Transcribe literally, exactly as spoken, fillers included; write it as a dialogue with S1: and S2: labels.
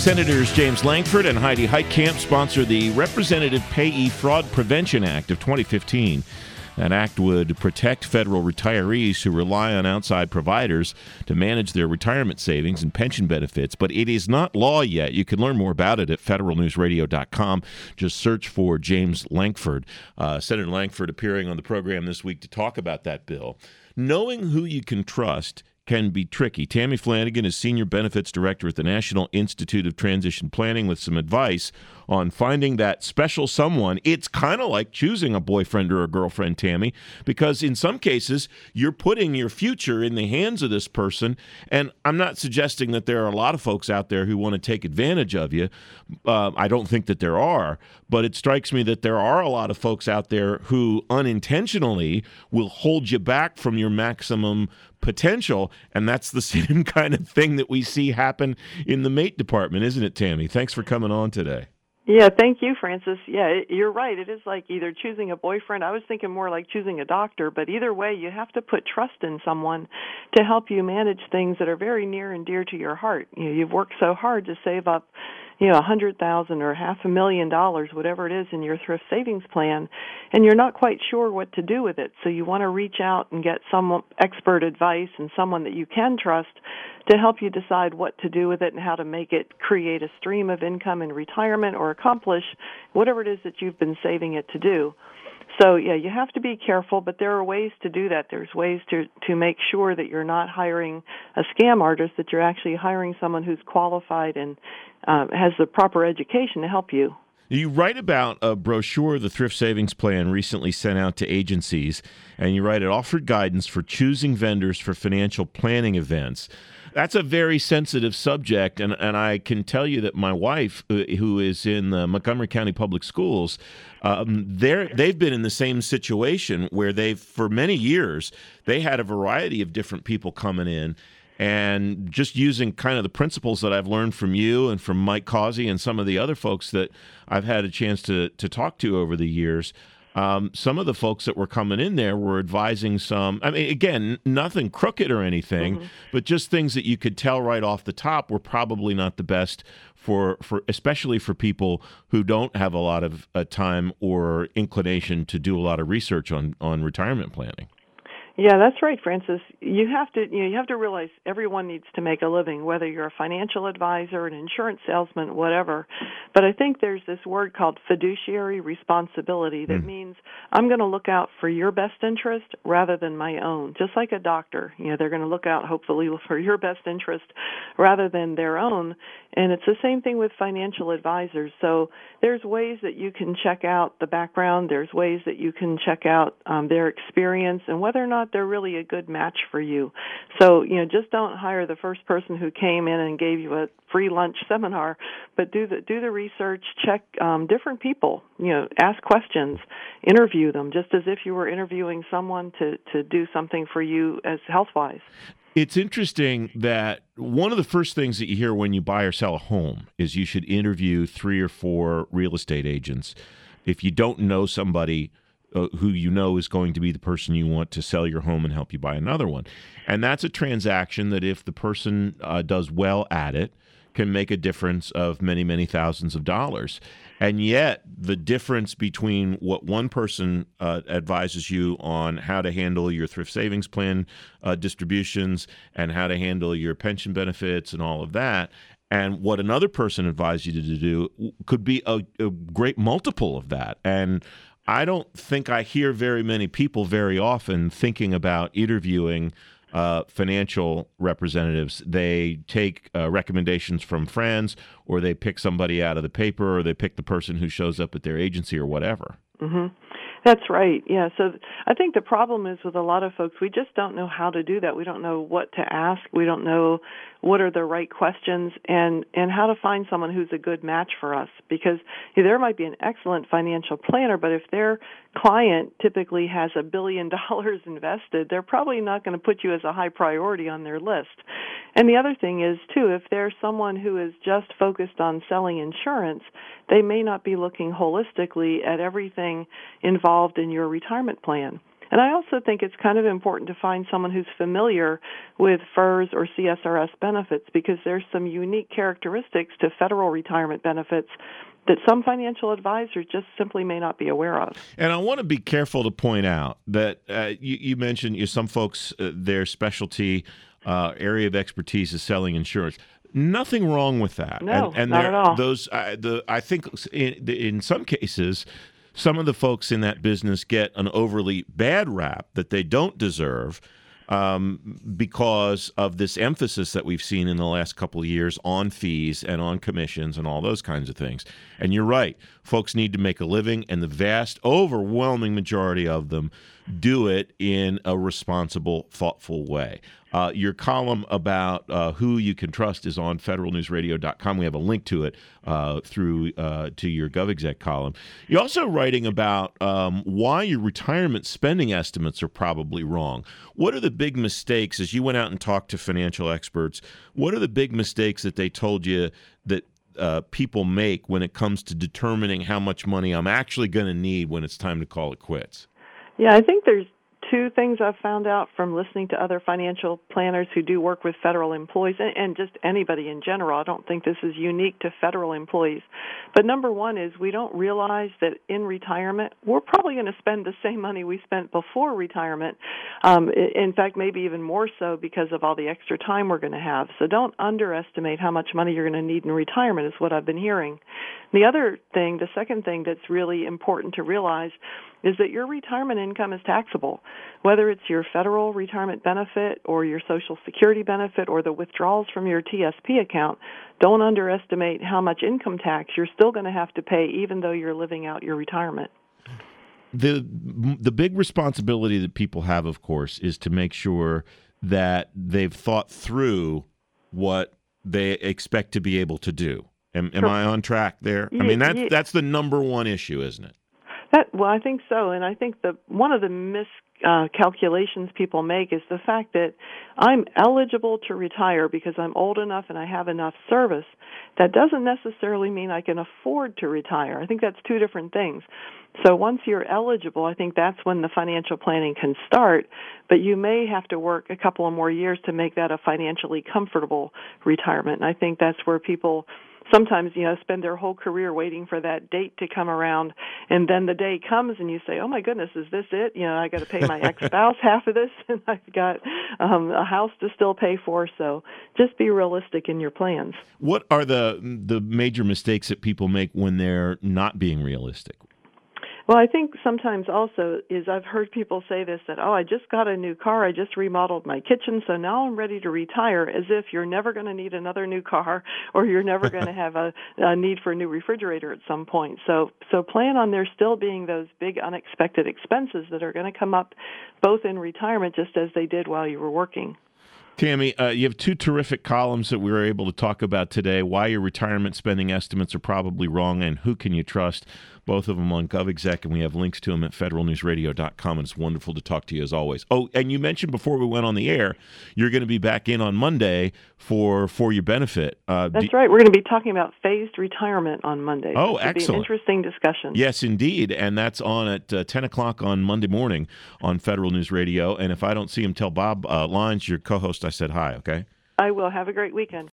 S1: Senators James Lankford and Heidi Heitkamp sponsor the Representative Payee Fraud Prevention Act of twenty fifteen. That act would protect federal retirees who rely on outside providers to manage their retirement savings and pension benefits, but it is not law yet. You can learn more about it at federal news radio dot com. Just search for James Lankford. Uh, Senator Lankford appearing on the program this week to talk about that bill. Knowing who you can trust can be tricky. Tammy Flanagan is Senior Benefits Director at the National Institute of Transition Planning with some advice on finding that special someone. It's kind of like choosing a boyfriend or a girlfriend, Tammy, because in some cases, you're putting your future in the hands of this person, and I'm not suggesting that there are a lot of folks out there who want to take advantage of you. Uh, I don't think that there are, but it strikes me that there are a lot of folks out there who unintentionally will hold you back from your maximum potential, and that's the same kind of thing that we see happen in the mate department, isn't it, Tammy? Thanks for coming on today.
S2: Yeah, thank you, Francis. Yeah, it, you're right. It is like either choosing a boyfriend. I was thinking more like choosing a doctor, but either way, you have to put trust in someone to help you manage things that are very near and dear to your heart. You know, you've worked so hard to save up, you know, a hundred thousand or half a million dollars, whatever it is, in your thrift savings plan, and you're not quite sure what to do with it. So you want to reach out and get some expert advice and someone that you can trust to help you decide what to do with it and how to make it create a stream of income in retirement or accomplish whatever it is that you've been saving it to do. So, yeah, you have to be careful, but there are ways to do that. There's ways to, to make sure that you're not hiring a scam artist, that you're actually hiring someone who's qualified and uh, has the proper education to help you.
S1: You write about a brochure the Thrift Savings Plan recently sent out to agencies, and you write it offered guidance for choosing vendors for financial planning events. That's a very sensitive subject, and, and I can tell you that my wife, uh, who is in the Montgomery County Public Schools, um, they're, they've been in the same situation where they've, for many years, they had a variety of different people coming in, and just using kind of the principles that I've learned from you and from Mike Causey and some of the other folks that I've had a chance to to talk to over the years, um, some of the folks that were coming in there were advising some, I mean, again, nothing crooked or anything, mm-hmm. but just things that you could tell right off the top were probably not the best for, for especially for people who don't have a lot of uh, time or inclination to do a lot of research on, on retirement planning.
S2: Yeah, that's right, Francis. You have to, you know, you have to realize everyone needs to make a living, whether you're a financial advisor, an insurance salesman, whatever. But I think there's this word called fiduciary responsibility that mm. means I'm going to look out for your best interest rather than my own. Just like a doctor, you know, they're going to look out hopefully for your best interest rather than their own. And it's the same thing with financial advisors. So there's ways that you can check out the background. There's ways that you can check out um, their experience and whether or not they're really a good match for you. So, you know, just don't hire the first person who came in and gave you a free lunch seminar, but do the do the research, check um, different people, you know, ask questions, interview them, just as if you were interviewing someone to, to do something for you as health-wise.
S1: It's interesting that one of the first things that you hear when you buy or sell a home is you should interview three or four real estate agents. If you don't know somebody uh, who you know is going to be the person you want to sell your home and help you buy another one. And that's a transaction that if the person uh, does well at it, can make a difference of many, many thousands of dollars. And yet the difference between what one person uh, advises you on how to handle your thrift savings plan uh, distributions and how to handle your pension benefits and all of that, and what another person advised you to do could be a, a great multiple of that. And I don't think I hear very many people very often thinking about interviewing Uh, financial representatives. They take uh, recommendations from friends, or they pick somebody out of the paper, or they pick the person who shows up at their agency or whatever.
S2: Mm-hmm. That's right. Yeah. So I think the problem is with a lot of folks, we just don't know how to do that. We don't know what to ask. We don't know what are the right questions and, and how to find someone who's a good match for us. Because you know, there might be an excellent financial planner, but if their client typically has a billion dollars invested, they're probably not going to put you as a high priority on their list. And the other thing is, too, if there's someone who is just focused on selling insurance, they may not be looking holistically at everything involved in your retirement plan. And I also think it's kind of important to find someone who's familiar with F E R S or C S R S benefits, because there's some unique characteristics to federal retirement benefits that some financial advisors just simply may not be aware of.
S1: And I want to be careful to point out that uh, you, you mentioned you, some folks, uh, their specialty uh, area of expertise is selling insurance. Nothing wrong with that.
S2: No,
S1: and, and
S2: not at all.
S1: Those, uh, the I think in, in some cases, some of the folks in that business get an overly bad rap that they don't deserve, um, because of this emphasis that we've seen in the last couple of years on fees and on commissions and all those kinds of things. And you're right. Folks need to make a living, and the vast, overwhelming majority of them do it in a responsible, thoughtful way. Uh, your column about uh, who you can trust is on federal news radio dot com. We have a link to it uh, through uh, to your GovExec column. You're also writing about um, why your retirement spending estimates are probably wrong. What are the big mistakes, as you went out and talked to financial experts, what are the big mistakes that they told you that uh, people make when it comes to determining how much money I'm actually going to need when it's time to call it quits?
S2: Yeah, I think there's two things I've found out from listening to other financial planners who do work with federal employees, and, and just anybody in general. I don't think this is unique to federal employees. But number one is we don't realize that in retirement, we're probably going to spend the same money we spent before retirement. Um, in fact, maybe even more so because of all the extra time we're going to have. So don't underestimate how much money you're going to need in retirement, is what I've been hearing. The other thing, the second thing that's really important to realize is that your retirement income is taxable. Whether it's your federal retirement benefit or your Social Security benefit or the withdrawals from your T S P account, don't underestimate how much income tax you're still going to have to pay even though you're living out your retirement.
S1: The the big responsibility that people have, of course, is to make sure that they've thought through what they expect to be able to do. Am, am I on track there? I mean, that's, that's the number one issue, isn't it?
S2: That, well, I think so, and I think the one of the miscalculations uh, people make is the fact that I'm eligible to retire because I'm old enough and I have enough service. That doesn't necessarily mean I can afford to retire. I think that's two different things. So once you're eligible, I think that's when the financial planning can start, but you may have to work a couple of more years to make that a financially comfortable retirement, and I think that's where people sometimes, you know, spend their whole career waiting for that date to come around, and then the day comes and you say, oh my goodness, is this it? You know, I got to pay my ex-spouse half of this, and I've got um, a house to still pay for, so just be realistic in your plans.
S1: What are the the major mistakes that people make when they're not being realistic?
S2: Well, I think sometimes also is I've heard people say this, that, oh, I just got a new car, I just remodeled my kitchen, so now I'm ready to retire, as if you're never going to need another new car or you're never going to have a, a need for a new refrigerator at some point. So so plan on there still being those big unexpected expenses that are going to come up both in retirement just as they did while you were working.
S1: Tammy, uh, you have two terrific columns that we were able to talk about today, why your retirement spending estimates are probably wrong and who can you trust, both of them on GovExec, and we have links to them at federal news radio dot com, and it's wonderful to talk to you as always. Oh, and you mentioned before we went on the air, you're going to be back in on Monday for For Your Benefit. Uh,
S2: That's
S1: do-
S2: right. We're going to be talking about phased retirement on Monday.
S1: Oh,
S2: It should
S1: excellent.
S2: Be an interesting discussion.
S1: Yes, indeed, and that's on at uh, ten o'clock on Monday morning on Federal News Radio, and if I don't see him, tell Bob uh, Lines, your co-host, I said hi, okay?
S2: I will. Have a great weekend.